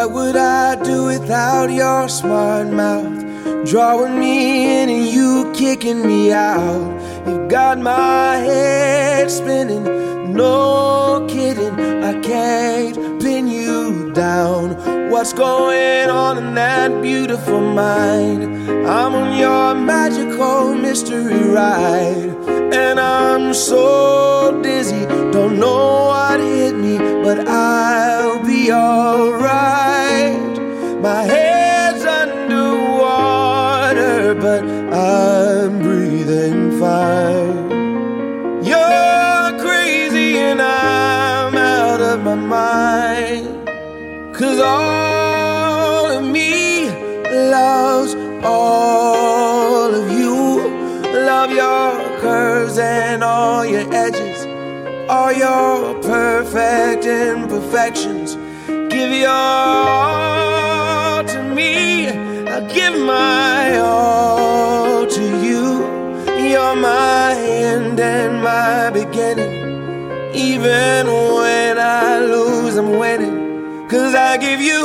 What would I do without your smart mouth? Drawing me in and you kicking me out. You got my head spinning, no kidding, I can't pin you down. What's going on in that beautiful mind? I'm on your magical mystery ride, and I'm so dizzy, don't know what hit me, but I'll be alright. My head's underwater, but I'm breathing fine. You're crazy and I'm out of my mind, 'cause all of me loves all of you. Love your curves and all your edges, all your perfect imperfections. Give your all to me, I'll give my all to you. You're my end and my beginning. Even when I lose, I'm winning, 'cause I give you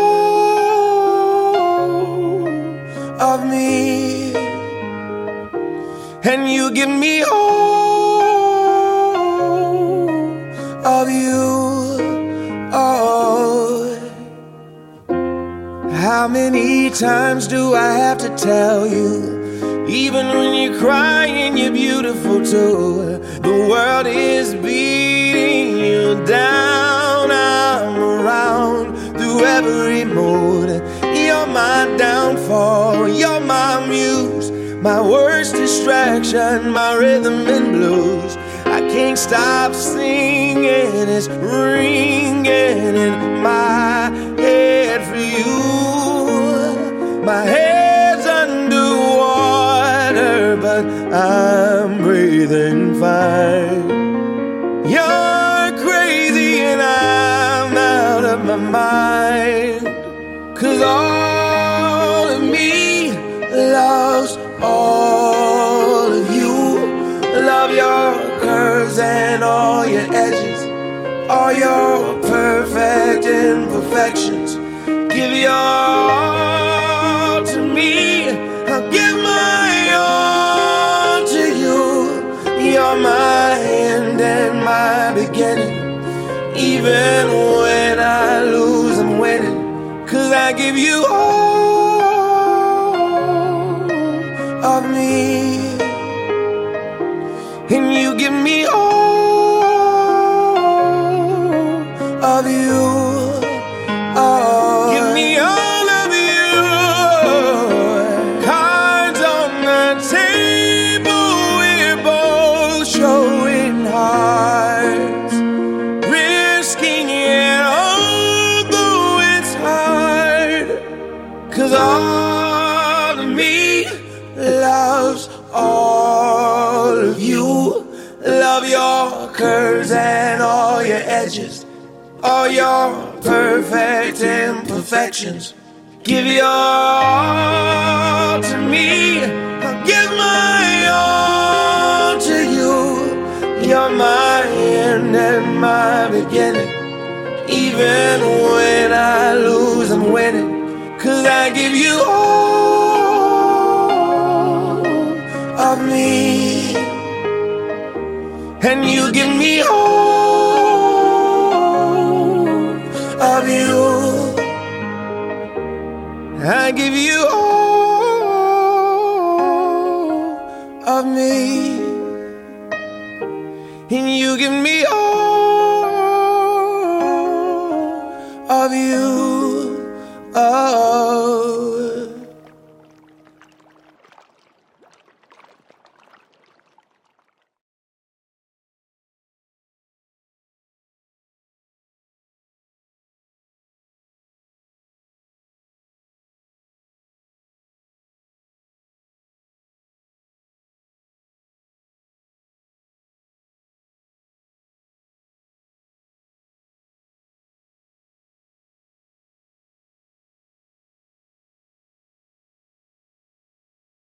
all of me, and you give me all of you. Oh, how many times do I have to tell you? Even when you're crying, you're beautiful too. The world is beating you down. I'm around through every mood. You're my downfall, you're my muse, my worst distraction, my rhythm and blues. I can't stop singing, it's ringing in my head for you. My head's underwater, but I'm breathing fine. You're crazy and I'm out of my mind, 'cause all of me loves all of you. Love your curves and all your edges, all your perfect imperfections. Give your all to me, I'll give my all to you. You're my end and my beginning. Even when I lose, I'm winning, 'cause I give you all of me, and you give me all of you. Oh, give me all of you. Cards on the table, we're both showing hearts, risking it although it's hard, 'cause all of me loves all of you. Love your curves and all your edges, all your perfect imperfections. Give your all to me, I'll give my all to you. You're my end and my beginning. Even when I lose, I'm winning, 'cause I give you all of me, and you give me all of you. I give you all of me, and you give me all of you.